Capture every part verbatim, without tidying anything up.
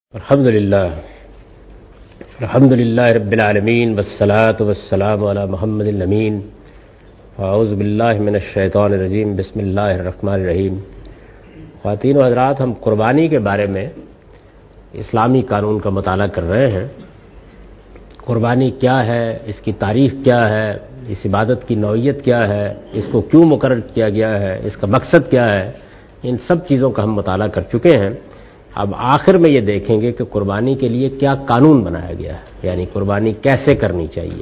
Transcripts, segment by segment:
الحمدللہ الحمدللہ رب العالمین والصلاة والسلام علی محمد الامین اعوذ باللہ من الشیطان الرجیم بسم اللہ الرحمن الرحیم۔ خواتین و حضرات، ہم قربانی کے بارے میں اسلامی قانون کا مطالعہ کر رہے ہیں۔ قربانی کیا ہے، اس کی تاریخ کیا ہے، اس عبادت کی نوعیت کیا ہے، اس کو کیوں مقرر کیا گیا ہے، اس کا مقصد کیا ہے، ان سب چیزوں کا ہم مطالعہ کر چکے ہیں۔ اب آخر میں یہ دیکھیں گے کہ قربانی کے لیے کیا قانون بنایا گیا ہے، یعنی قربانی کیسے کرنی چاہیے۔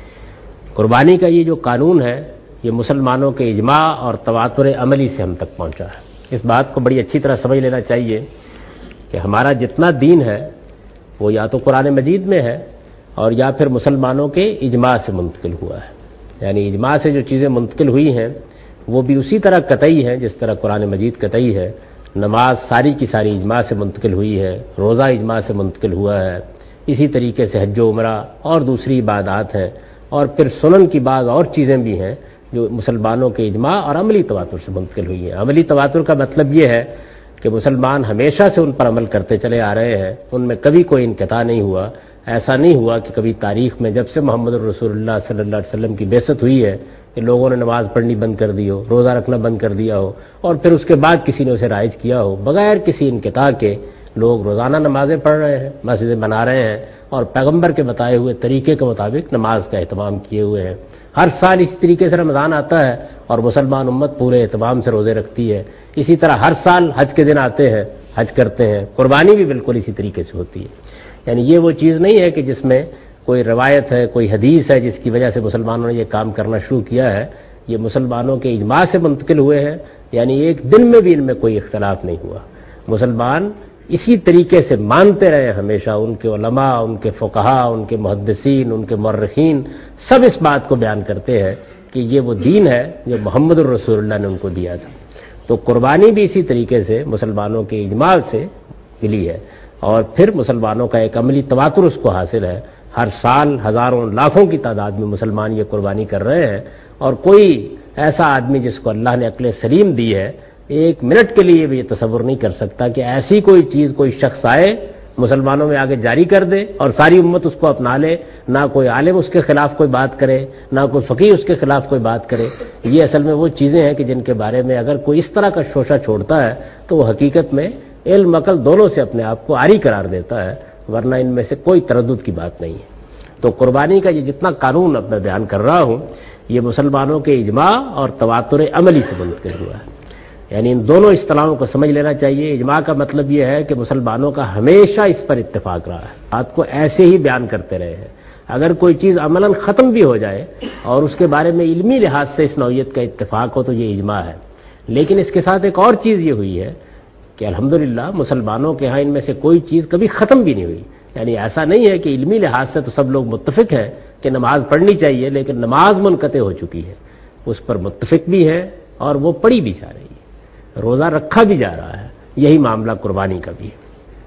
قربانی کا یہ جو قانون ہے، یہ مسلمانوں کے اجماع اور تواتر عملی سے ہم تک پہنچا ہے۔ اس بات کو بڑی اچھی طرح سمجھ لینا چاہیے کہ ہمارا جتنا دین ہے وہ یا تو قرآن مجید میں ہے اور یا پھر مسلمانوں کے اجماع سے منتقل ہوا ہے۔ یعنی اجماع سے جو چیزیں منتقل ہوئی ہیں وہ بھی اسی طرح قطعی ہیں جس طرح قرآن مجید قطعی ہے۔ نماز ساری کی ساری اجماع سے منتقل ہوئی ہے، روزہ اجماع سے منتقل ہوا ہے، اسی طریقے سے حج و عمرہ اور دوسری عبادات ہیں، اور پھر سنن کی بعض اور چیزیں بھی ہیں جو مسلمانوں کے اجماع اور عملی تواتر سے منتقل ہوئی ہیں۔ عملی تواتر کا مطلب یہ ہے کہ مسلمان ہمیشہ سے ان پر عمل کرتے چلے آ رہے ہیں، ان میں کبھی کوئی انقطاع نہیں ہوا۔ ایسا نہیں ہوا کہ کبھی تاریخ میں جب سے محمد رسول اللہ صلی اللہ علیہ وسلم کی بعثت ہوئی ہے کہ لوگوں نے نماز پڑھنی بند کر دی ہو، روزہ رکھنا بند کر دیا ہو، اور پھر اس کے بعد کسی نے اسے رائج کیا ہو۔ بغیر کسی انقطاع کے لوگ روزانہ نمازیں پڑھ رہے ہیں، مسجدیں بنا رہے ہیں اور پیغمبر کے بتائے ہوئے طریقے کے مطابق نماز کا اہتمام کیے ہوئے ہیں۔ ہر سال اسی طریقے سے رمضان آتا ہے اور مسلمان امت پورے اہتمام سے روزے رکھتی ہے۔ اسی طرح ہر سال حج کے دن آتے ہیں، حج کرتے ہیں۔ قربانی بھی بالکل اسی طریقے سے ہوتی ہے۔ یعنی یہ وہ چیز نہیں ہے کہ جس میں کوئی روایت ہے، کوئی حدیث ہے جس کی وجہ سے مسلمانوں نے یہ کام کرنا شروع کیا ہے۔ یہ مسلمانوں کے اجماع سے منتقل ہوئے ہیں، یعنی ایک دن میں بھی ان میں کوئی اختلاف نہیں ہوا۔ مسلمان اسی طریقے سے مانتے رہے ہمیشہ۔ ان کے علماء، ان کے فقہاء، ان کے محدثین، ان کے مورخین سب اس بات کو بیان کرتے ہیں کہ یہ وہ دین ہے جو محمد الرسول اللہ نے ان کو دیا تھا۔ تو قربانی بھی اسی طریقے سے مسلمانوں کے اجماع سے ملی ہے، اور پھر مسلمانوں کا ایک عملی تواتر اس کو حاصل ہے۔ ہر سال ہزاروں لاکھوں کی تعداد میں مسلمان یہ قربانی کر رہے ہیں، اور کوئی ایسا آدمی جس کو اللہ نے عقل سلیم دی ہے ایک منٹ کے لیے بھی یہ تصور نہیں کر سکتا کہ ایسی کوئی چیز کوئی شخص آئے مسلمانوں میں آگے جاری کر دے اور ساری امت اس کو اپنا لے، نہ کوئی عالم اس کے خلاف کوئی بات کرے، نہ کوئی فقیہ اس کے خلاف کوئی بات کرے۔ یہ اصل میں وہ چیزیں ہیں کہ جن کے بارے میں اگر کوئی اس طرح کا شوشہ چھوڑتا ہے تو وہ حقیقت میں علم عقل دونوں سے اپنے آپ کو عاری قرار دیتا ہے، ورنہ ان میں سے کوئی تردد کی بات نہیں ہے۔ تو قربانی کا یہ جتنا قانون اب میں بیان کر رہا ہوں یہ مسلمانوں کے اجماع اور تواتر عملی سے منتقل ہوا ہے۔ یعنی ان دونوں اصطلاحوں کو سمجھ لینا چاہیے۔ اجماع کا مطلب یہ ہے کہ مسلمانوں کا ہمیشہ اس پر اتفاق رہا ہے، بات کو ایسے ہی بیان کرتے رہے ہیں۔ اگر کوئی چیز عملاً ختم بھی ہو جائے اور اس کے بارے میں علمی لحاظ سے اس نوعیت کا اتفاق ہو تو یہ اجماع ہے۔ لیکن اس کے ساتھ ایک اور چیز یہ ہوئی ہے کہ الحمدللہ مسلمانوں کے ہاں ان میں سے کوئی چیز کبھی ختم بھی نہیں ہوئی۔ یعنی ایسا نہیں ہے کہ علمی لحاظ سے تو سب لوگ متفق ہیں کہ نماز پڑھنی چاہیے، لیکن نماز منقطع ہو چکی ہے، اس پر متفق بھی ہے اور وہ پڑھی بھی جا رہی ہے، روزہ رکھا بھی جا رہا ہے۔ یہی معاملہ قربانی کا بھی ہے۔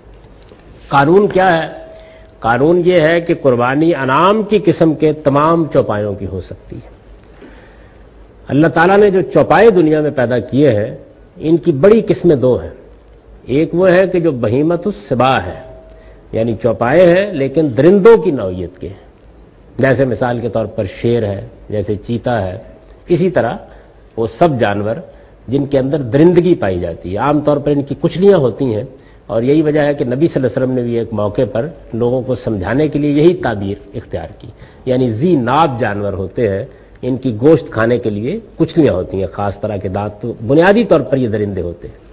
قانون کیا ہے؟ قانون یہ ہے کہ قربانی انعام کی قسم کے تمام چوپایوں کی ہو سکتی ہے۔ اللہ تعالیٰ نے جو چوپائے دنیا میں پیدا کیے ہیں ان کی بڑی قسمیں دو ہیں۔ ایک وہ ہے کہ جو بہیمت السباع ہے، یعنی چوپائے ہیں لیکن درندوں کی نوعیت کے، جیسے مثال کے طور پر شیر ہے، جیسے چیتا ہے، اسی طرح وہ سب جانور جن کے اندر درندگی پائی جاتی ہے۔ عام طور پر ان کی کچلیاں ہوتی ہیں، اور یہی وجہ ہے کہ نبی صلی اللہ علیہ وسلم نے بھی ایک موقع پر لوگوں کو سمجھانے کے لیے یہی تعبیر اختیار کی۔ یعنی ذی ناب جانور ہوتے ہیں، ان کی گوشت کھانے کے لیے کچلیاں ہوتی ہیں، خاص طرح کے دانت، تو بنیادی طور پر یہ درندے ہوتے ہیں۔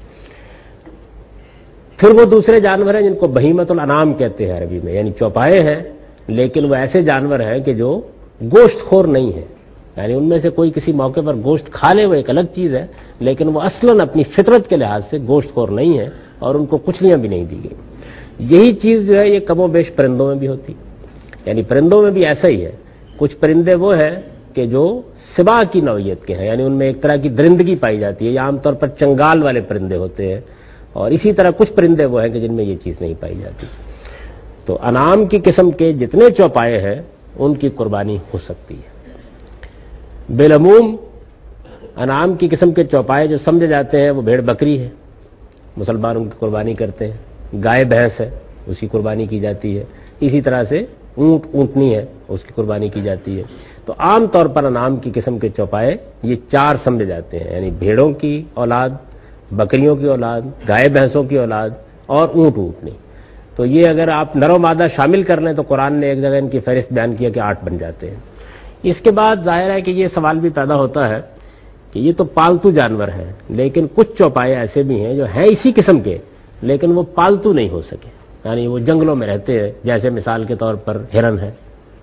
پھر وہ دوسرے جانور ہیں جن کو بہیمت الانعام کہتے ہیں عربی میں، یعنی چوپائے ہیں لیکن وہ ایسے جانور ہیں کہ جو گوشت خور نہیں ہیں۔ یعنی ان میں سے کوئی کسی موقع پر گوشت کھا لے وہ ایک الگ چیز ہے، لیکن وہ اصلاً اپنی فطرت کے لحاظ سے گوشت خور نہیں ہے اور ان کو کچلیاں بھی نہیں دی گئی۔ یہی چیز جو ہے یہ کم و بیش پرندوں میں بھی ہوتی، یعنی پرندوں میں بھی ایسا ہی ہے۔ کچھ پرندے وہ ہیں کہ جو سباع کی نوعیت کے ہیں، یعنی ان میں ایک طرح کی درندگی پائی جاتی ہے، یہ عام طور پر چنگال والے پرندے ہوتے ہیں، اور اسی طرح کچھ پرندے وہ ہیں کہ جن میں یہ چیز نہیں پائی جاتی۔ تو انعام کی قسم کے جتنے چوپائے ہیں ان کی قربانی ہو سکتی ہے۔ بالعموم انعام کی قسم کے چوپائے جو سمجھے جاتے ہیں وہ بھیڑ بکری ہے، مسلمان ان کی قربانی کرتے ہیں۔ گائے بھینس ہے، اس کی قربانی کی جاتی ہے. اسی طرح سے اونٹ اونٹنی ہے اس کی قربانی کی جاتی ہے. تو عام طور پر انعام کی قسم کے چوپائے یہ چار سمجھے جاتے ہیں، یعنی بھیڑوں کی اولاد، بکریوں کی اولاد، گائے بھینسوں کی اولاد اور اونٹ اونٹنی. تو یہ اگر آپ نر و مادہ شامل کر لیں تو قرآن نے ایک جگہ ان کی فہرست بیان کیا کہ آٹھ بن جاتے ہیں. اس کے بعد ظاہر ہے کہ یہ سوال بھی پیدا ہوتا ہے کہ یہ تو پالتو جانور ہیں، لیکن کچھ چوپائے ایسے بھی ہیں جو ہیں اسی قسم کے لیکن وہ پالتو نہیں ہو سکے، یعنی وہ جنگلوں میں رہتے ہیں، جیسے مثال کے طور پر ہرن ہے.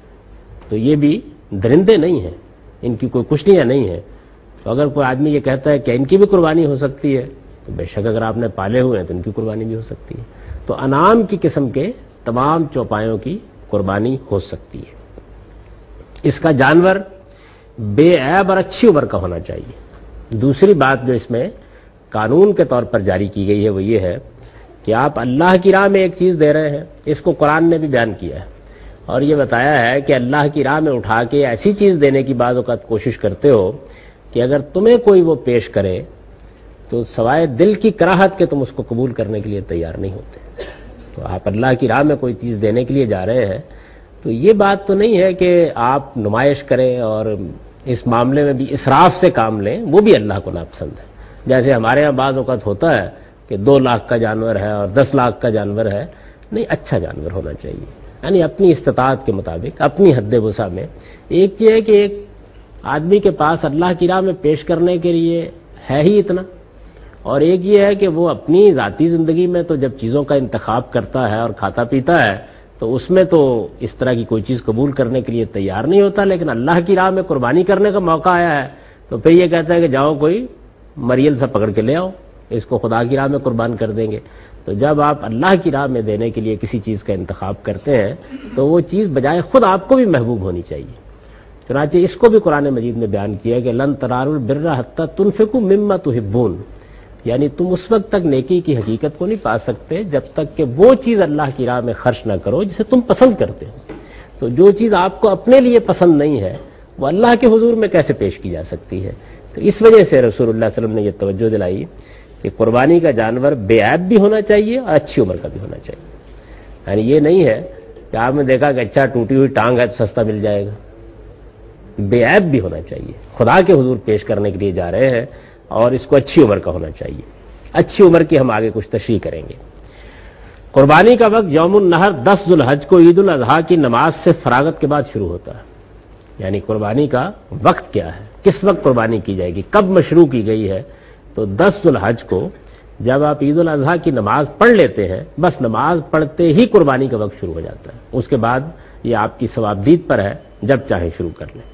تو یہ بھی درندے نہیں ہیں، ان کی کوئی کشتیاں نہیں ہیں. تو اگر کوئی آدمی یہ کہتا ہے کہ ان کی بھی قربانی ہو سکتی ہے تو بے شک اگر آپ نے پالے ہوئے ہیں تو ان کی قربانی بھی ہو سکتی ہے. تو انعام کی قسم کے تمام چوپایوں کی قربانی ہو سکتی ہے. اس کا جانور بے عیب اور اچھی عمر کا ہونا چاہیے. دوسری بات جو اس میں قانون کے طور پر جاری کی گئی ہے وہ یہ ہے کہ آپ اللہ کی راہ میں ایک چیز دے رہے ہیں، اس کو قرآن نے بھی بیان کیا ہے اور یہ بتایا ہے کہ اللہ کی راہ میں اٹھا کے ایسی چیز دینے کی بعض اوقات کوشش کرتے ہو کہ اگر تمہیں کوئی وہ پیش کرے تو سوائے دل کی کراہت کے تم اس کو قبول کرنے کے لیے تیار نہیں ہوتے. تو آپ اللہ کی راہ میں کوئی چیز دینے کے لیے جا رہے ہیں تو یہ بات تو نہیں ہے کہ آپ نمائش کریں اور اس معاملے میں بھی اسراف سے کام لیں، وہ بھی اللہ کو ناپسند ہے. جیسے ہمارے ہاں بعض اوقات ہوتا ہے کہ دو لاکھ کا جانور ہے اور دس لاکھ کا جانور ہے. نہیں، اچھا جانور ہونا چاہیے، یعنی اپنی استطاعت کے مطابق، اپنی حد وسع میں. ایک یہ ہے کہ ایک آدمی کے پاس اللہ کی راہ میں پیش کرنے کے لیے ہے ہی اتنا، اور ایک یہ ہے کہ وہ اپنی ذاتی زندگی میں تو جب چیزوں کا انتخاب کرتا ہے اور کھاتا پیتا ہے تو اس میں تو اس طرح کی کوئی چیز قبول کرنے کے لیے تیار نہیں ہوتا، لیکن اللہ کی راہ میں قربانی کرنے کا موقع آیا ہے تو پھر یہ کہتا ہے کہ جاؤ کوئی مریل سا پکڑ کے لے آؤ، اس کو خدا کی راہ میں قربان کر دیں گے. تو جب آپ اللہ کی راہ میں دینے کے لیے کسی چیز کا انتخاب کرتے ہیں تو وہ چیز بجائے خود آپ کو بھی محبوب ہونی چاہیے. چنانچہ اس کو بھی قرآن مجید نے بیان کیا کہ لن تنالوا البر حتی تنفقوا مما تحبون، یعنی تم اس وقت تک نیکی کی حقیقت کو نہیں پا سکتے جب تک کہ وہ چیز اللہ کی راہ میں خرچ نہ کرو جسے تم پسند کرتے ہو. تو جو چیز آپ کو اپنے لیے پسند نہیں ہے وہ اللہ کے حضور میں کیسے پیش کی جا سکتی ہے؟ تو اس وجہ سے رسول اللہ صلی اللہ علیہ وسلم نے یہ توجہ دلائی کہ قربانی کا جانور بے عیب بھی ہونا چاہیے اور اچھی عمر کا بھی ہونا چاہیے. یعنی یہ نہیں ہے کہ آپ نے دیکھا کہ اچھا ٹوٹی ہوئی ٹانگ ہے تو سستا مل جائے گا. بے عیب بھی ہونا چاہیے، خدا کے حضور پیش کرنے کے لیے جا رہے ہیں اور اس کو اچھی عمر کا ہونا چاہیے. اچھی عمر کی ہم آگے کچھ تشریح کریں گے. قربانی کا وقت یوم النحر دس ذوالحج کو عید الاضحیٰ کی نماز سے فراغت کے بعد شروع ہوتا ہے. یعنی قربانی کا وقت کیا ہے، کس وقت قربانی کی جائے گی، کب مشروع کی گئی ہے؟ تو دس ذوالحج کو جب آپ عید الاضحیٰ کی نماز پڑھ لیتے ہیں، بس نماز پڑھتے ہی قربانی کا وقت شروع ہو جاتا ہے. اس کے بعد یہ آپ کی ثوابدید پر ہے، جب چاہیں شروع کر لیں.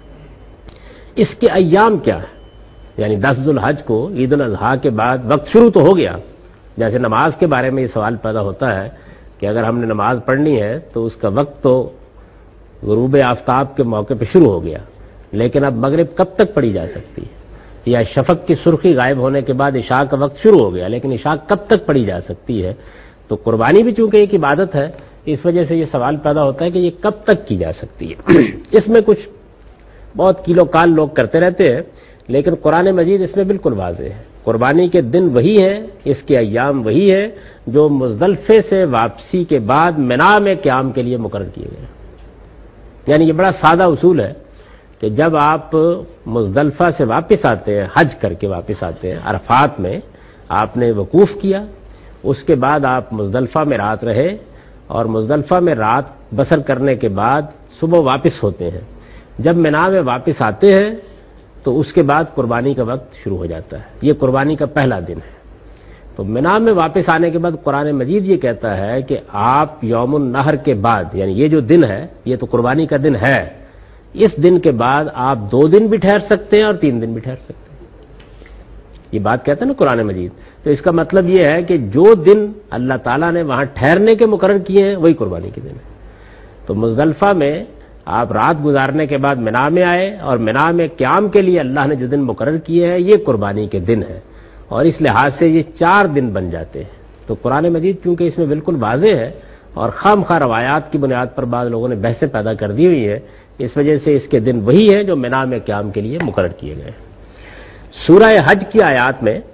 اس کے ایام کیا ہے؟ یعنی دس ذوالحج کو عید الاضحیٰ کے بعد وقت شروع تو ہو گیا. جیسے نماز کے بارے میں یہ سوال پیدا ہوتا ہے کہ اگر ہم نے نماز پڑھنی ہے تو اس کا وقت تو غروب آفتاب کے موقع پہ شروع ہو گیا، لیکن اب مغرب کب تک پڑھی جا سکتی ہے؟ یا شفق کی سرخی غائب ہونے کے بعد عشاء کا وقت شروع ہو گیا، لیکن عشاء کب تک پڑھی جا سکتی ہے؟ تو قربانی بھی چونکہ ایک عبادت ہے، اس وجہ سے یہ سوال پیدا ہوتا ہے کہ یہ کب تک کی جا سکتی ہے. اس میں کچھ بہت کیلو کال لوگ کرتے رہتے ہیں، لیکن قرآن مجید اس میں بالکل واضح ہے. قربانی کے دن وہی ہیں، اس کے ایام وہی ہیں جو مزدلفے سے واپسی کے بعد منا میں قیام کے لیے مقرر کیے گئے. یعنی یہ بڑا سادہ اصول ہے کہ جب آپ مزدلفہ سے واپس آتے ہیں، حج کر کے واپس آتے ہیں، عرفات میں آپ نے وقوف کیا، اس کے بعد آپ مزدلفہ میں رات رہے اور مزدلفہ میں رات بسر کرنے کے بعد صبح واپس ہوتے ہیں. جب منا میں واپس آتے ہیں تو اس کے بعد قربانی کا وقت شروع ہو جاتا ہے. یہ قربانی کا پہلا دن ہے. تو منا میں واپس آنے کے بعد قرآن مجید یہ کہتا ہے کہ آپ یوم النحر کے بعد، یعنی یہ جو دن ہے یہ تو قربانی کا دن ہے، اس دن کے بعد آپ دو دن بھی ٹھہر سکتے ہیں اور تین دن بھی ٹھہر سکتے ہیں. یہ بات کہتا ہے نا قرآن مجید. تو اس کا مطلب یہ ہے کہ جو دن اللہ تعالیٰ نے وہاں ٹھہرنے کے مقرر کیے ہیں وہی قربانی کے دن ہے. تو مزدلفہ میں آپ رات گزارنے کے بعد منا میں آئے اور منا میں قیام کے لیے اللہ نے جو دن مقرر کیے ہیں یہ قربانی کے دن ہے، اور اس لحاظ سے یہ چار دن بن جاتے ہیں. تو قرآن مجید چونکہ اس میں بالکل واضح ہے اور خام خواہ روایات کی بنیاد پر بعض لوگوں نے بحثیں پیدا کر دی ہوئی ہے، اس وجہ سے اس کے دن وہی ہیں جو منا میں قیام کے لیے مقرر کیے گئے. سورہ حج کی آیات میں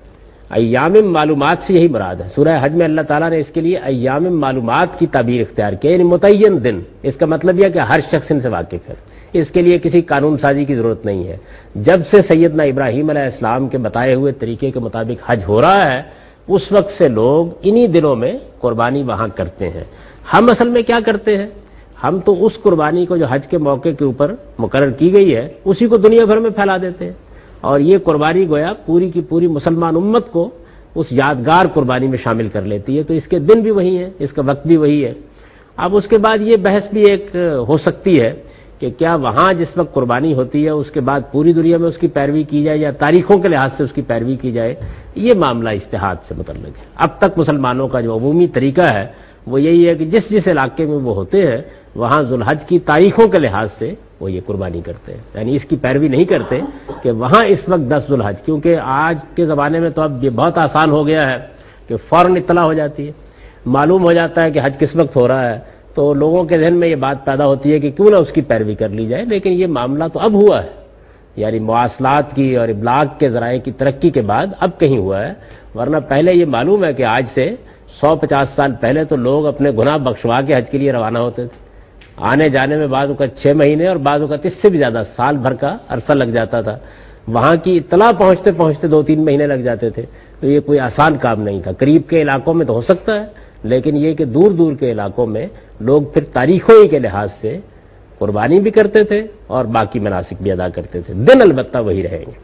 ایام معلومات سے یہی مراد ہے. سورہ حج میں اللہ تعالیٰ نے اس کے لیے ایام معلومات کی تعبیر اختیار کی، یعنی متعین دن. اس کا مطلب یہ کہ ہر شخص ان سے واقف ہے، اس کے لیے کسی قانون سازی کی ضرورت نہیں ہے. جب سے سیدنا ابراہیم علیہ السلام کے بتائے ہوئے طریقے کے مطابق حج ہو رہا ہے، اس وقت سے لوگ انہی دنوں میں قربانی وہاں کرتے ہیں. ہم اصل میں کیا کرتے ہیں؟ ہم تو اس قربانی کو جو حج کے موقع کے اوپر مقرر کی گئی ہے اسی کو دنیا بھر میں پھیلا دیتے ہیں، اور یہ قربانی گویا پوری کی پوری مسلمان امت کو اس یادگار قربانی میں شامل کر لیتی ہے. تو اس کے دن بھی وہی ہیں، اس کا وقت بھی وہی ہے. اب اس کے بعد یہ بحث بھی ایک ہو سکتی ہے کہ کیا وہاں جس وقت قربانی ہوتی ہے اس کے بعد پوری دنیا میں اس کی پیروی کی جائے یا تاریخوں کے لحاظ سے اس کی پیروی کی جائے. یہ معاملہ اجتہاد سے متعلق ہے. اب تک مسلمانوں کا جو عمومی طریقہ ہے وہ یہی ہے کہ جس جس علاقے میں وہ ہوتے ہیں وہاں ذوالحج کی تاریخوں کے لحاظ سے وہ یہ قربانی کرتے ہیں، یعنی اس کی پیروی نہیں کرتے کہ وہاں اس وقت دس ذوالحج، کیونکہ آج کے زمانے میں تو اب یہ بہت آسان ہو گیا ہے کہ فوراً اطلاع ہو جاتی ہے، معلوم ہو جاتا ہے کہ حج کس وقت ہو رہا ہے. تو لوگوں کے ذہن میں یہ بات پیدا ہوتی ہے کہ کیوں نہ اس کی پیروی کر لی جائے. لیکن یہ معاملہ تو اب ہوا ہے، یعنی مواصلات کی اور ابلاغ کے ذرائع کی ترقی کے بعد اب کہیں ہوا ہے. ورنہ پہلے یہ معلوم ہے کہ آج سے سو پچاس سال پہلے تو لوگ اپنے گناہ بخشوا کے حج کے لیے روانہ ہوتے تھے. آنے جانے میں بعض اوقات چھ مہینے اور بعض اوقات اس سے بھی زیادہ سال بھر کا عرصہ لگ جاتا تھا. وہاں کی اطلاع پہنچتے پہنچتے دو تین مہینے لگ جاتے تھے. تو یہ کوئی آسان کام نہیں تھا. قریب کے علاقوں میں تو ہو سکتا ہے، لیکن یہ کہ دور دور کے علاقوں میں لوگ پھر تاریخوں کے لحاظ سے قربانی بھی کرتے تھے اور باقی مناسک بھی ادا کرتے تھے. دن البتہ وہی رہیں گے.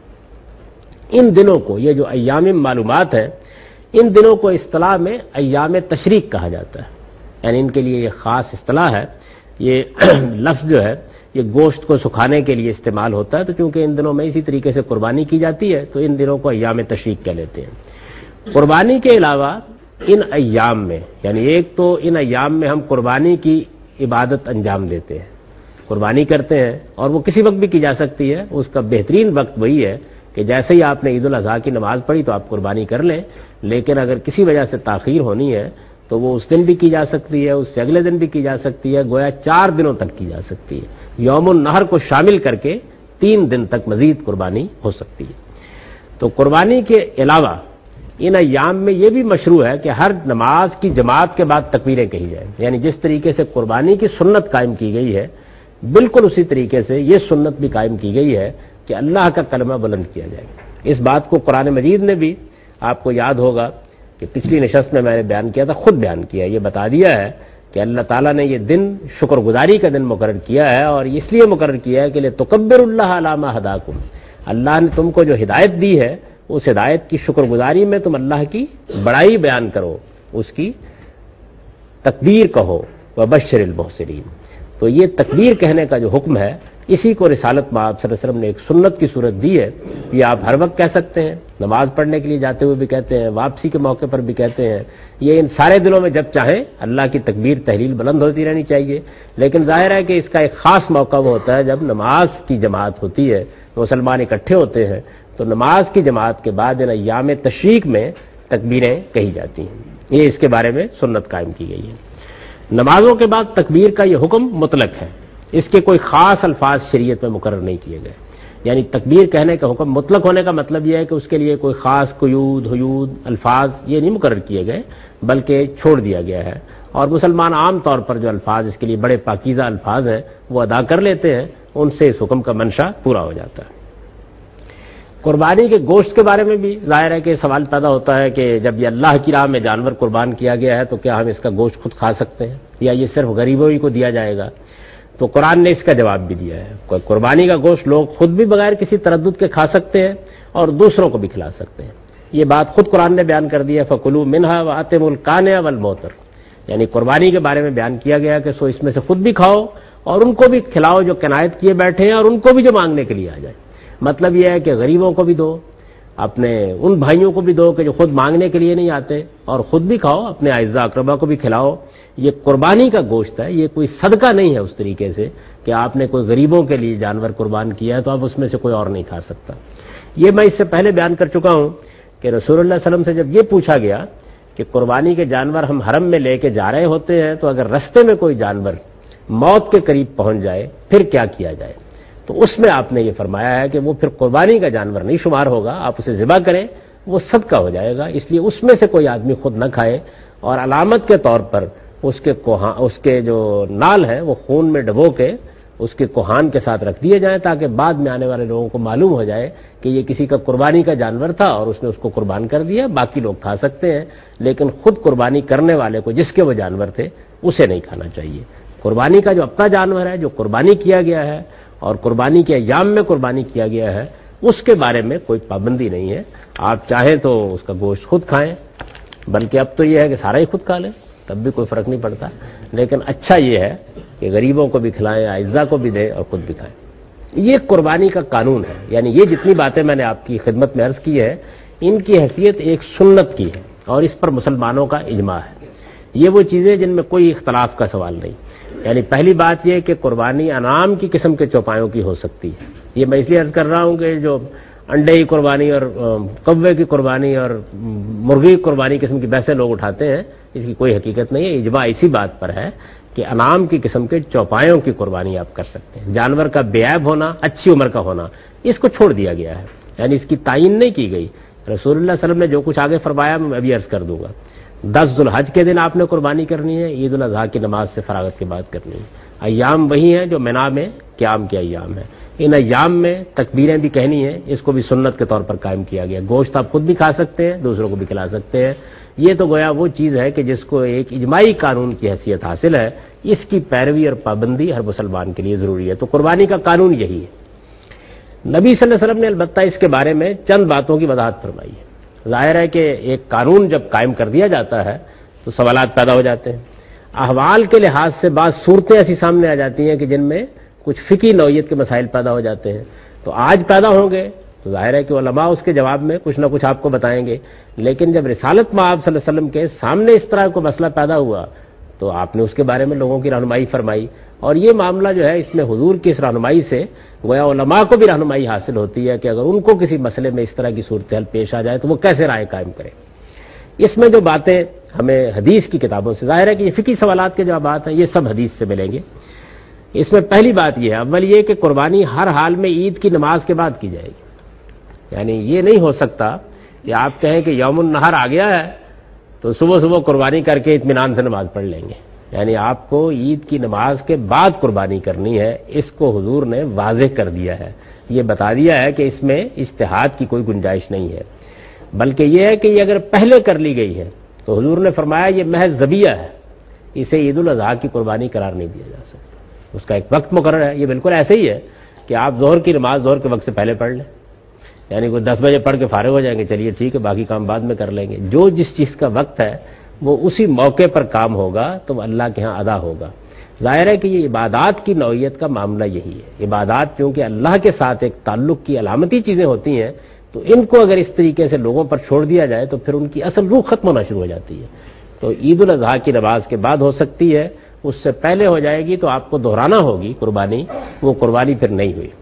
ان دنوں کو، یہ جو ایام معلومات ہیں، ان دنوں کو اصطلاح میں ایام تشریق کہا جاتا ہے. یعنی ان کے لیے یہ خاص اصطلاح ہے. یہ لفظ جو ہے یہ گوشت کو سکھانے کے لیے استعمال ہوتا ہے، تو چونکہ ان دنوں میں اسی طریقے سے قربانی کی جاتی ہے تو ان دنوں کو ایام تشریق کہہ لیتے ہیں. قربانی کے علاوہ ان ایام میں، یعنی ایک تو ان ایام میں ہم قربانی کی عبادت انجام دیتے ہیں، قربانی کرتے ہیں، اور وہ کسی وقت بھی کی جا سکتی ہے. اس کا بہترین وقت وہی ہے کہ جیسے ہی آپ نے عید الاضحیٰ کی نماز پڑھی تو آپ قربانی کر لیں. لیکن اگر کسی وجہ سے تاخیر ہونی ہے تو وہ اس دن بھی کی جا سکتی ہے، اس سے اگلے دن بھی کی جا سکتی ہے، گویا چار دنوں تک کی جا سکتی ہے. یوم النحر کو شامل کر کے تین دن تک مزید قربانی ہو سکتی ہے. تو قربانی کے علاوہ ان ایام میں یہ بھی مشروع ہے کہ ہر نماز کی جماعت کے بعد تکبیریں کہی جائیں. یعنی جس طریقے سے قربانی کی سنت قائم کی گئی ہے بالکل اسی طریقے سے یہ سنت بھی قائم کی گئی ہے کہ اللہ کا کلمہ بلند کیا جائے. اس بات کو قرآن مجید نے بھی، آپ کو یاد ہوگا کہ پچھلی نشست میں میں نے بیان کیا تھا، خود بیان کیا، یہ بتا دیا ہے کہ اللہ تعالیٰ نے یہ دن شکر گزاری کا دن مقرر کیا ہے، اور اس لیے مقرر کیا ہے کہ لتکبر اللہ علی ما ہداکم، اللہ نے تم کو جو ہدایت دی ہے اس ہدایت کی شکر گزاری میں تم اللہ کی بڑائی بیان کرو، اس کی تکبیر کہو. وبشر المحسنین. تو یہ تکبیر کہنے کا جو حکم ہے اسی کو رسالت میں آپ صلی اللہ علیہ وسلم نے ایک سنت کی صورت دی ہے. یہ آپ ہر وقت کہہ سکتے ہیں، نماز پڑھنے کے لیے جاتے ہوئے بھی کہتے ہیں، واپسی کے موقع پر بھی کہتے ہیں. یہ ان سارے دنوں میں جب چاہیں اللہ کی تکبیر تحلیل بلند ہوتی رہنی چاہیے. لیکن ظاہر ہے کہ اس کا ایک خاص موقع وہ ہوتا ہے جب نماز کی جماعت ہوتی ہے، مسلمان اکٹھے ہوتے ہیں، تو نماز کی جماعت کے بعد ان ایام تشریق میں تکبیریں کہی جاتی ہیں. یہ اس کے بارے میں سنت قائم کی گئی ہے. نمازوں کے بعد تکبیر کا یہ حکم مطلق ہے، اس کے کوئی خاص الفاظ شریعت میں مقرر نہیں کیے گئے. یعنی تکبیر کہنے کا حکم مطلق ہونے کا مطلب یہ ہے کہ اس کے لیے کوئی خاص قیود حدود الفاظ یہ نہیں مقرر کیے گئے، بلکہ چھوڑ دیا گیا ہے. اور مسلمان عام طور پر جو الفاظ اس کے لیے بڑے پاکیزہ الفاظ ہیں وہ ادا کر لیتے ہیں، ان سے اس حکم کا منشا پورا ہو جاتا ہے. قربانی کے گوشت کے بارے میں بھی ظاہر ہے کہ سوال پیدا ہوتا ہے کہ جب یہ اللہ کی راہ میں جانور قربان کیا گیا ہے تو کیا ہم اس کا گوشت خود کھا سکتے ہیں یا یہ صرف غریبوں ہی کو دیا جائے گا؟ تو قرآن نے اس کا جواب بھی دیا ہے. قربانی کا گوشت لوگ خود بھی بغیر کسی تردد کے کھا سکتے ہیں اور دوسروں کو بھی کھلا سکتے ہیں. یہ بات خود قرآن نے بیان کر دی ہے، فَكُلُوا مِنْهَا وَأَطْعِمُوا الْقَانِعَ وَالْمُعْتَرَ. یعنی قربانی کے بارے میں بیان کیا گیا کہ سو اس میں سے خود بھی کھاؤ اور ان کو بھی کھلاؤ جو کنایت کیے بیٹھے ہیں، اور ان کو بھی جو مانگنے کے لیے آ جائے. مطلب یہ ہے کہ غریبوں کو بھی دو، اپنے ان بھائیوں کو بھی دو کہ جو خود مانگنے کے لیے نہیں آتے، اور خود بھی کھاؤ، اپنے اعزاء اقربا کو بھی کھلاؤ. یہ قربانی کا گوشت ہے، یہ کوئی صدقہ نہیں ہے اس طریقے سے کہ آپ نے کوئی غریبوں کے لیے جانور قربان کیا ہے تو اب اس میں سے کوئی اور نہیں کھا سکتا. یہ میں اس سے پہلے بیان کر چکا ہوں کہ رسول اللہ صلی اللہ علیہ وسلم سے جب یہ پوچھا گیا کہ قربانی کے جانور ہم حرم میں لے کے جا رہے ہوتے ہیں تو اگر رستے میں کوئی جانور موت کے قریب پہنچ جائے پھر کیا کیا جائے، تو اس میں آپ نے یہ فرمایا ہے کہ وہ پھر قربانی کا جانور نہیں شمار ہوگا، آپ اسے ذبح کریں وہ صدقہ ہو جائے گا، اس لیے اس میں سے کوئی آدمی خود نہ کھائے، اور علامت کے طور پر اس کے اس کے جو نال ہے وہ خون میں ڈبو کے اس کے کوہان کے ساتھ رکھ دیے جائیں، تاکہ بعد میں آنے والے لوگوں کو معلوم ہو جائے کہ یہ کسی کا قربانی کا جانور تھا اور اس نے اس کو قربان کر دیا، باقی لوگ کھا سکتے ہیں، لیکن خود قربانی کرنے والے کو جس کے وہ جانور تھے اسے نہیں کھانا چاہیے۔ قربانی کا جو اپنا جانور ہے جو قربانی کیا گیا ہے اور قربانی کے ایام میں قربانی کیا گیا ہے، اس کے بارے میں کوئی پابندی نہیں ہے، آپ چاہیں تو اس کا گوشت خود کھائیں، بلکہ اب تو یہ ہے کہ سارا ہی خود کھا لیں، تب بھی کوئی فرق نہیں پڑتا، لیکن اچھا یہ ہے کہ غریبوں کو بھی کھلائیں، اعزاء کو بھی دیں اور خود بھی کھائیں۔ یہ قربانی کا قانون ہے، یعنی یہ جتنی باتیں میں نے آپ کی خدمت میں عرض کی ہے، ان کی حیثیت ایک سنت کی ہے اور اس پر مسلمانوں کا اجماع ہے۔ یہ وہ چیزیں جن میں کوئی اختلاف کا سوال نہیں، یعنی پہلی بات یہ کہ قربانی انعام کی قسم کے چوپایوں کی ہو سکتی ہے۔ یہ میں اس لیے عرض کر رہا ہوں کہ جو انڈے کی قربانی اور کوے کی قربانی اور مرغی کی قربانی قسم کی بحثیں لوگ اٹھاتے ہیں، اس کی کوئی حقیقت نہیں ہے۔ اجماع اسی بات پر ہے کہ انعام کی قسم کے چوپایوں کی قربانی آپ کر سکتے ہیں۔ جانور کا بے عیب ہونا، اچھی عمر کا ہونا، اس کو چھوڑ دیا گیا ہے، یعنی اس کی تعین نہیں کی گئی۔ رسول اللہ صلی اللہ علیہ وسلم نے جو کچھ آگے فرمایا میں ابھی عرض کر دوں گا۔ دس ذوالحج کے دن آپ نے قربانی کرنی ہے، عید الاضحیٰ کی نماز سے فراغت کے بعد کرنی ہے۔ ایام وہی ہیں جو منا میں قیام کے ایام ہیں، ان ایام میں تکبیریں بھی کہنی ہیں، اس کو بھی سنت کے طور پر قائم کیا گیا۔ گوشت آپ خود بھی کھا سکتے ہیں، دوسروں کو بھی کھلا سکتے ہیں۔ یہ تو گویا وہ چیز ہے کہ جس کو ایک اجماعی قانون کی حیثیت حاصل ہے، اس کی پیروی اور پابندی ہر مسلمان کے لیے ضروری ہے۔ تو قربانی کا قانون یہی ہے۔ نبی صلی اللہ علیہ وسلم نے البتہ اس کے بارے میں چند باتوں کی وضاحت فرمائی ہے۔ ظاہر ہے کہ ایک قانون جب قائم کر دیا جاتا ہے تو سوالات پیدا ہو جاتے ہیں، احوال کے لحاظ سے بعض صورتیں ایسی سامنے آ جاتی ہیں کہ جن میں کچھ فقہی نوعیت کے مسائل پیدا ہو جاتے ہیں، تو آج پیدا ہوں گے تو ظاہر ہے کہ علماء اس کے جواب میں کچھ نہ کچھ آپ کو بتائیں گے، لیکن جب رسالت مآب صلی اللہ علیہ وسلم کے سامنے اس طرح کو مسئلہ پیدا ہوا تو آپ نے اس کے بارے میں لوگوں کی رہنمائی فرمائی، اور یہ معاملہ جو ہے اس میں حضور کی اس رہنمائی سے گویا علماء کو بھی رہنمائی حاصل ہوتی ہے کہ اگر ان کو کسی مسئلے میں اس طرح کی صورتحال پیش آ جائے تو وہ کیسے رائے قائم کریں۔ اس میں جو باتیں ہمیں حدیث کی کتابوں سے، ظاہر ہے کہ یہ فقہی سوالات کے جوابات ہیں، یہ سب حدیث سے ملیں گے۔ اس میں پہلی بات یہ ہے، اول یہ کہ قربانی ہر حال میں عید کی نماز کے بعد کی جائے گی، یعنی یہ نہیں ہو سکتا کہ آپ کہیں کہ یوم النحر آ گیا ہے تو صبح صبح قربانی کر کے اطمینان سے نماز پڑھ لیں گے، یعنی آپ کو عید کی نماز کے بعد قربانی کرنی ہے، اس کو حضور نے واضح کر دیا ہے، یہ بتا دیا ہے کہ اس میں اجتہاد کی کوئی گنجائش نہیں ہے، بلکہ یہ ہے کہ یہ اگر پہلے کر لی گئی ہے تو حضور نے فرمایا یہ محض ذبیحہ ہے، اسے عید الاضحیٰ کی قربانی قرار نہیں دیا جا سکتا، اس کا ایک وقت مقرر ہے۔ یہ بالکل ایسے ہی ہے کہ آپ ظہر کی نماز ظہر کے وقت سے پہلے پڑھ لیں، یعنی کوئی دس بجے پڑھ کے فارغ ہو جائیں گے، چلیے ٹھیک ہے باقی کام بعد میں کر لیں گے، جو جس چیز کا وقت ہے وہ اسی موقع پر کام ہوگا تو وہ اللہ کے ہاں ادا ہوگا۔ ظاہر ہے کہ یہ عبادات کی نوعیت کا معاملہ یہی ہے، عبادات کیونکہ اللہ کے ساتھ ایک تعلق کی علامتی چیزیں ہوتی ہیں، تو ان کو اگر اس طریقے سے لوگوں پر چھوڑ دیا جائے تو پھر ان کی اصل روح ختم ہونا شروع ہو جاتی ہے۔ تو عید الاضحیٰ کی نماز کے بعد ہو سکتی ہے، اس سے پہلے ہو جائے گی تو آپ کو دہرانا ہوگی قربانی، وہ قربانی پھر نہیں ہوئی۔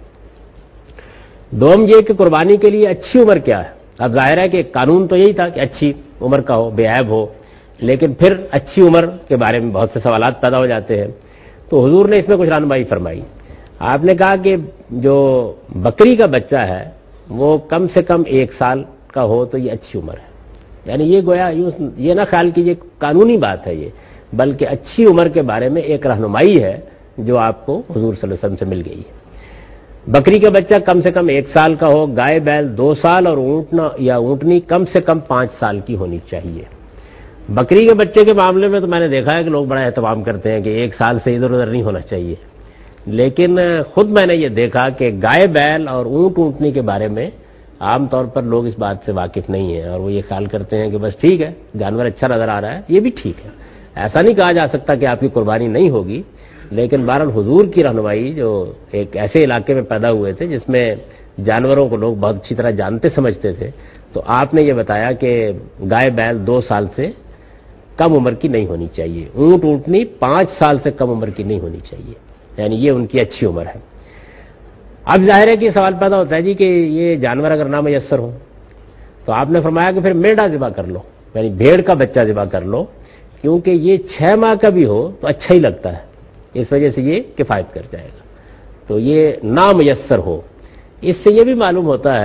دوم یہ کہ قربانی کے لیے اچھی عمر کیا ہے؟ اب ظاہر ہے کہ قانون تو یہی تھا کہ اچھی عمر کا ہو، بے عیب ہو، لیکن پھر اچھی عمر کے بارے میں بہت سے سوالات پیدا ہو جاتے ہیں، تو حضور نے اس میں کچھ رہنمائی فرمائی۔ آپ نے کہا کہ جو بکری کا بچہ ہے وہ کم سے کم ایک سال کا ہو تو یہ اچھی عمر ہے، یعنی یہ گویا یہ نہ خیال کیجیے قانونی بات ہے یہ، بلکہ اچھی عمر کے بارے میں ایک رہنمائی ہے جو آپ کو حضور صلی اللہ علیہ وسلم سے مل گئی ہے۔ بکری کا بچہ کم سے کم ایک سال کا ہو، گائے بیل دو سال اور اونٹنا یا اونٹنی کم سے کم پانچ سال کی ہونی چاہیے۔ بکری کے بچے کے معاملے میں تو میں نے دیکھا ہے کہ لوگ بڑا اہتمام کرتے ہیں کہ ایک سال سے ادھر ادھر نہیں ہونا چاہیے، لیکن خود میں نے یہ دیکھا کہ گائے بیل اور اونٹ اونٹنی کے بارے میں عام طور پر لوگ اس بات سے واقف نہیں ہیں، اور وہ یہ خیال کرتے ہیں کہ بس ٹھیک ہے جانور اچھا نظر آ رہا ہے، یہ بھی ٹھیک ہے، ایسا نہیں کہا جا سکتا کہ آپ کی قربانی نہیں ہوگی، لیکن بہرحال حضور کی رہنمائی جو ایک ایسے علاقے میں پیدا ہوئے تھے جس میں جانوروں کو لوگ بہت اچھی طرح جانتے سمجھتے تھے، تو آپ نے یہ بتایا کہ گائے بیل دو سال سے کم عمر کی نہیں ہونی چاہیے، اونٹ اونٹنی پانچ سال سے کم عمر کی نہیں ہونی چاہیے، یعنی یہ ان کی اچھی عمر ہے۔ اب ظاہر ہے کہ سوال پیدا ہوتا ہے جی کہ یہ جانور اگر نہ میسر ہو تو آپ نے فرمایا کہ پھر میڈا ذبح کر لو، یعنی بھیڑ کا بچہ ذبح کر لو، کیونکہ یہ چھ ماہ کا بھی ہو تو اچھا ہی لگتا ہے، اس وجہ سے یہ کفایت کر جائے گا۔ تو یہ نامیسر ہو، اس سے یہ بھی معلوم ہوتا ہے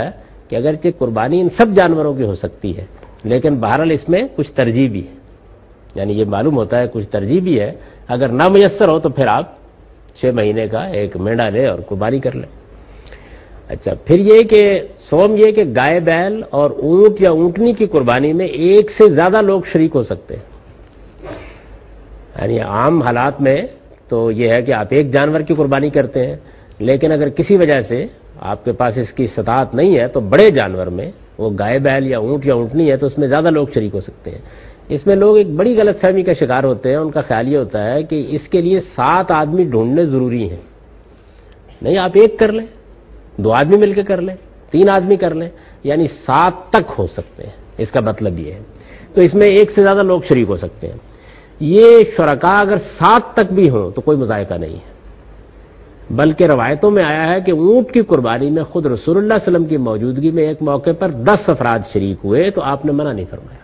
کہ اگرچہ قربانی ان سب جانوروں کی ہو سکتی ہے لیکن بہرحال اس میں کچھ ترجیح بھی ہے، یعنی یہ معلوم ہوتا ہے کچھ ترجیح بھی ہے، اگر نہ میسر ہو تو پھر آپ چھ مہینے کا ایک مینڈا لے اور قربانی کر لیں۔ اچھا، پھر یہ کہ سوم یہ کہ گائے بیل اور اونٹ یا اونٹنی کی قربانی میں ایک سے زیادہ لوگ شریک ہو سکتے ہیں، یعنی عام حالات میں تو یہ ہے کہ آپ ایک جانور کی قربانی کرتے ہیں، لیکن اگر کسی وجہ سے آپ کے پاس اس کی استطاعت نہیں ہے تو بڑے جانور میں وہ گائے بیل یا اونٹ یا اونٹنی ہے تو اس میں زیادہ لوگ شریک ہو سکتے ہیں۔ اس میں لوگ ایک بڑی غلط فہمی کا شکار ہوتے ہیں، ان کا خیال یہ ہوتا ہے کہ اس کے لیے سات آدمی ڈھونڈنے ضروری ہیں۔ نہیں، آپ ایک کر لیں، دو آدمی مل کے کر لیں، تین آدمی کر لیں، یعنی سات تک ہو سکتے ہیں، اس کا مطلب یہ ہے۔ تو اس میں ایک سے زیادہ لوگ شریک ہو سکتے ہیں۔ یہ شرکاء اگر سات تک بھی ہوں تو کوئی مذائقہ نہیں ہے، بلکہ روایتوں میں آیا ہے کہ اونٹ کی قربانی میں خود رسول اللہ صلی اللہ علیہ وسلم کی موجودگی میں ایک موقع پر دس افراد شریک ہوئے تو آپ نے منع نہیں فرمایا۔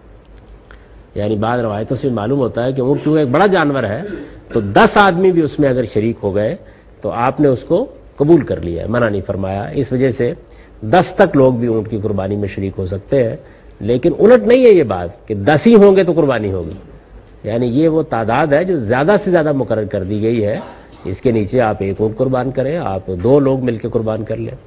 یعنی بعض روایتوں سے معلوم ہوتا ہے کہ اونٹ چونکہ ایک بڑا جانور ہے تو دس آدمی بھی اس میں اگر شریک ہو گئے تو آپ نے اس کو قبول کر لیا، منع نہیں فرمایا۔ اس وجہ سے دس تک لوگ بھی اونٹ کی قربانی میں شریک ہو سکتے ہیں، لیکن الٹ نہیں ہے یہ بات کہ دس ہی ہوں گے تو قربانی ہوگی، یعنی یہ وہ تعداد ہے جو زیادہ سے زیادہ مقرر کر دی گئی ہے، اس کے نیچے آپ ایک اونٹ قربان کریں، آپ دو لوگ مل کے قربان کر لیں۔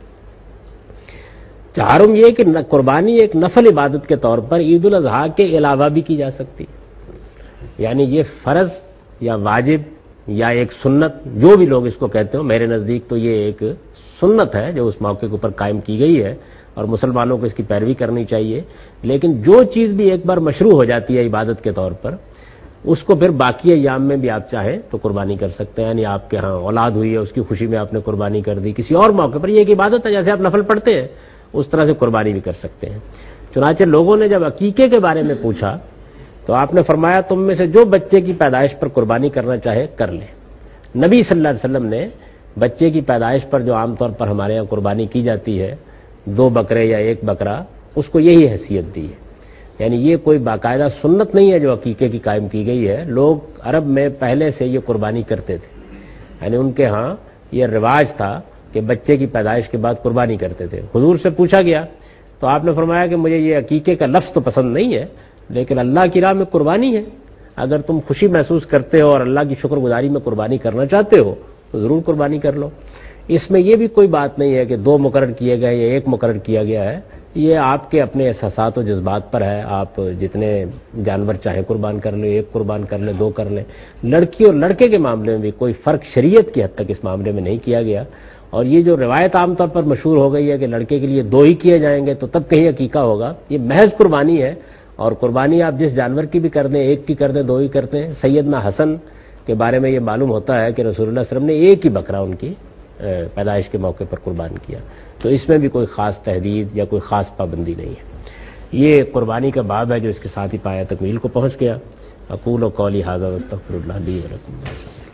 چہارم یہ کہ قربانی ایک نفل عبادت کے طور پر عید الاضحیٰ کے علاوہ بھی کی جا سکتی، یعنی یہ فرض یا واجب یا ایک سنت، جو بھی لوگ اس کو کہتے ہو، میرے نزدیک تو یہ ایک سنت ہے جو اس موقع کے اوپر قائم کی گئی ہے اور مسلمانوں کو اس کی پیروی کرنی چاہیے۔ لیکن جو چیز بھی ایک بار مشروع ہو جاتی ہے عبادت کے طور پر، اس کو پھر باقی ایام میں بھی آپ چاہیں تو قربانی کر سکتے ہیں، یعنی آپ کے ہاں اولاد ہوئی ہے اس کی خوشی میں آپ نے قربانی کر دی، کسی اور موقع پر یہ ایک عبادت ہے، جیسے آپ نفل پڑھتے ہیں اس طرح سے قربانی بھی کر سکتے ہیں۔ چنانچہ لوگوں نے جب عقیقے کے بارے میں پوچھا تو آپ نے فرمایا تم میں سے جو بچے کی پیدائش پر قربانی کرنا چاہے کر لے۔ نبی صلی اللہ علیہ وسلم نے بچے کی پیدائش پر جو عام طور پر ہمارے یہاں قربانی کی جاتی ہے، دو بکرے یا ایک بکرا، اس کو یہی حیثیت دی ہے، یعنی یہ کوئی باقاعدہ سنت نہیں ہے جو عقیقے کی قائم کی گئی ہے۔ لوگ عرب میں پہلے سے یہ قربانی کرتے تھے، یعنی ان کے ہاں یہ رواج تھا کہ بچے کی پیدائش کے بعد قربانی کرتے تھے۔ حضور سے پوچھا گیا تو آپ نے فرمایا کہ مجھے یہ عقیقے کا لفظ تو پسند نہیں ہے، لیکن اللہ کی راہ میں قربانی ہے، اگر تم خوشی محسوس کرتے ہو اور اللہ کی شکر گزاری میں قربانی کرنا چاہتے ہو تو ضرور قربانی کر لو۔ اس میں یہ بھی کوئی بات نہیں ہے کہ دو مقرر کیے گئے یا ایک مقرر کیا گیا ہے، یہ آپ کے اپنے احساسات و جذبات پر ہے، آپ جتنے جانور چاہیں قربان کر لیں، ایک قربان کر لیں، دو کر لیں۔ لڑکی اور لڑکے کے معاملے میں بھی کوئی فرق شریعت کی حد تک اس معاملے میں نہیں کیا گیا، اور یہ جو روایت عام طور پر مشہور ہو گئی ہے کہ لڑکے کے لیے دو ہی کیے جائیں گے تو تب کہیں عقیقہ ہوگا، یہ محض قربانی ہے، اور قربانی آپ جس جانور کی بھی کر دیں، ایک کی کر دیں، دو ہی کرتے ہیں۔ سیدنا حسن کے بارے میں یہ معلوم ہوتا ہے کہ رسول اللہ صلی اللہ علیہ وسلم نے ایک ہی بکرا ان کی پیدائش کے موقع پر قربان کیا، تو اس میں بھی کوئی خاص تحدید یا کوئی خاص پابندی نہیں ہے۔ یہ قربانی کا باب ہے جو اس کے ساتھ ہی پایا تکمیل کو پہنچ گیا۔ اقول و قولی ھذا واستغفر اللہ لی ولکم۔